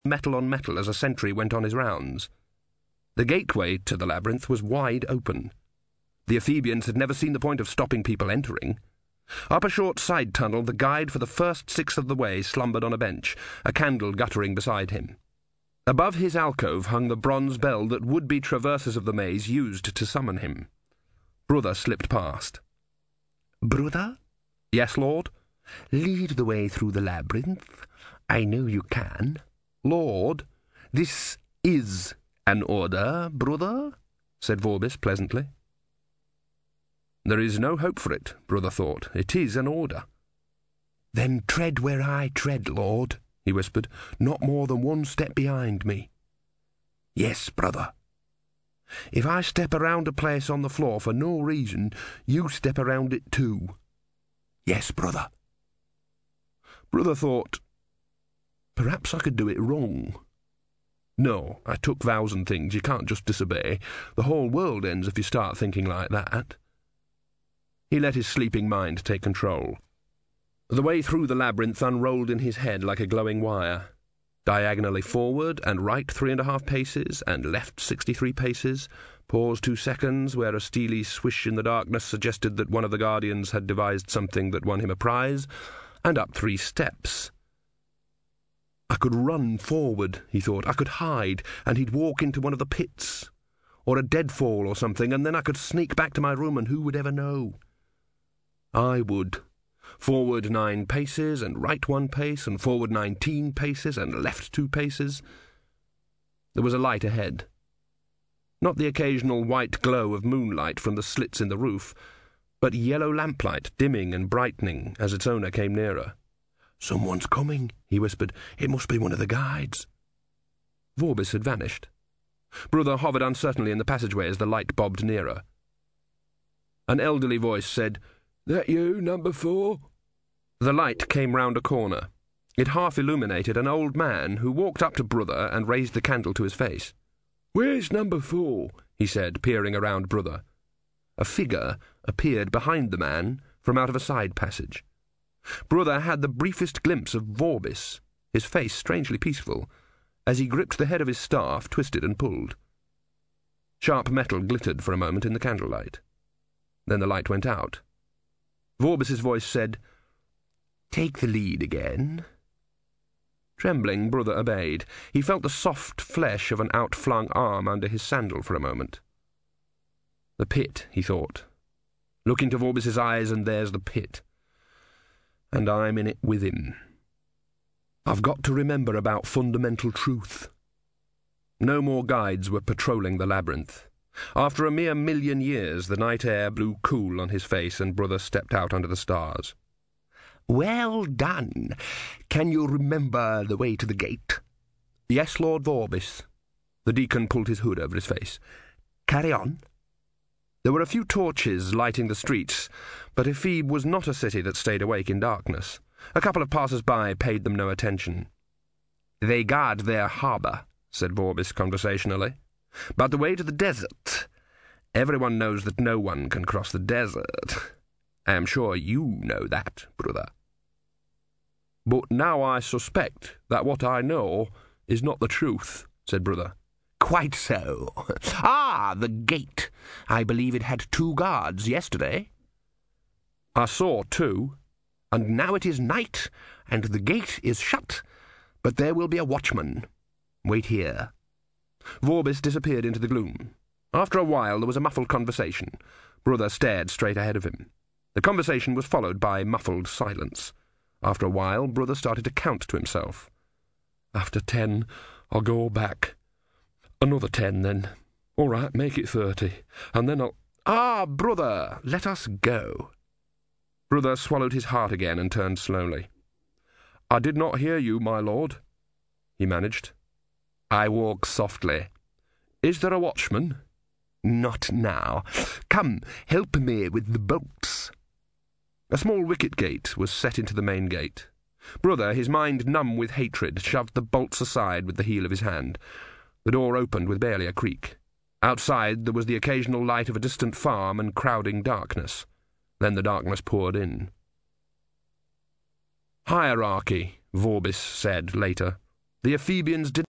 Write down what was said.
metal on metal as a sentry went on his rounds. The gateway to the labyrinth was wide open. The Ephebians had never seen the point of stopping people entering. Up a short side tunnel, the guide for the first 6 of the way slumbered on a bench, a candle guttering beside him. Above his alcove hung the bronze bell that would-be traversers of the maze used to summon him. Brother slipped past. "Brother?" "Yes, Lord?" "Lead the way through the labyrinth. I know you can." "Lord?" "This is an order, brother," said Vorbis pleasantly. There is no hope for it, Brother thought. It is an order. "Then tread where I tread, Lord," he whispered, "not more than 1 step behind me." "Yes, brother." "If I step around a place on the floor for no reason, you step around it too." "Yes, brother." Brother thought, perhaps I could do it wrong. No, I took vows and things. You can't just disobey. The whole world ends if you start thinking like that. He let his sleeping mind take control. The way through the labyrinth unrolled in his head like a glowing wire. Diagonally forward and right 3.5 paces, and left 63 paces. Pause 2 seconds, where a steely swish in the darkness suggested that one of the Guardians had devised something that won him a prize, and up 3 steps. I could run forward, he thought. I could hide, and he'd walk into one of the pits, or a deadfall or something, and then I could sneak back to my room, and who would ever know? I would. Forward 9 paces, and right 1 pace, and forward 19 paces, and left 2 paces. There was a light ahead. Not the occasional white glow of moonlight from the slits in the roof, but yellow lamplight dimming and brightening as its owner came nearer. "Someone's coming," he whispered. "It must be one of the guides." Vorbis had vanished. Brother hovered uncertainly in the passageway as the light bobbed nearer. An elderly voice said, "That you, number 4? The light came round a corner. It half illuminated an old man who walked up to Brother and raised the candle to his face. "Where's number 4? He said, peering around Brother. A figure appeared behind the man from out of a side passage. Brother had the briefest glimpse of Vorbis, his face strangely peaceful, as he gripped the head of his staff, twisted and pulled. Sharp metal glittered for a moment in the candlelight. Then the light went out. Vorbis's voice said, "Take the lead again." Trembling, Brother obeyed. He felt the soft flesh of an outflung arm under his sandal for a moment. The pit, he thought. Look into Vorbis's eyes, and there's the pit. And I'm in it with him. I've got to remember about fundamental truth. No more guides were patrolling the labyrinth. After a mere 1,000,000 years, the night air blew cool on his face, and Brother stepped out under the stars. "Well done. Can you remember the way to the gate?" "Yes, Lord Vorbis." The deacon pulled his hood over his face. "Carry on." There were a few torches lighting the streets, but Ephebe was not a city that stayed awake in darkness. A couple of passers-by paid them no attention. "They guard their harbour," said Vorbis conversationally. "But the way to the desert, everyone knows that no one can cross the desert. I am sure you know that, Brother." "But now I suspect that what I know is not the truth," said Brother. "Quite so. Ah, the gate. I believe it had 2 guards yesterday." "I saw 2. And now it is night, and the gate is shut, but there will be a watchman. Wait here." Vorbis disappeared into the gloom. After a while there was a muffled conversation. Brother stared straight ahead of him. The conversation was followed by muffled silence. After a while, Brother started to count to himself. "After 10, I'll go back. Another 10, then. All right, make it 30. And then I'll—" "Ah, Brother, let us go." Brother swallowed his heart again and turned slowly. "I did not hear you, my lord," he managed. "I walk softly." "Is there a watchman?" "Not now. Come, help me with the bolts." A small wicket gate was set into the main gate. Brother, his mind numb with hatred, shoved the bolts aside with the heel of his hand. The door opened with barely a creak. Outside there was the occasional light of a distant farm and crowding darkness. Then the darkness poured in. "Hierarchy," Vorbis said later. The Ephebians did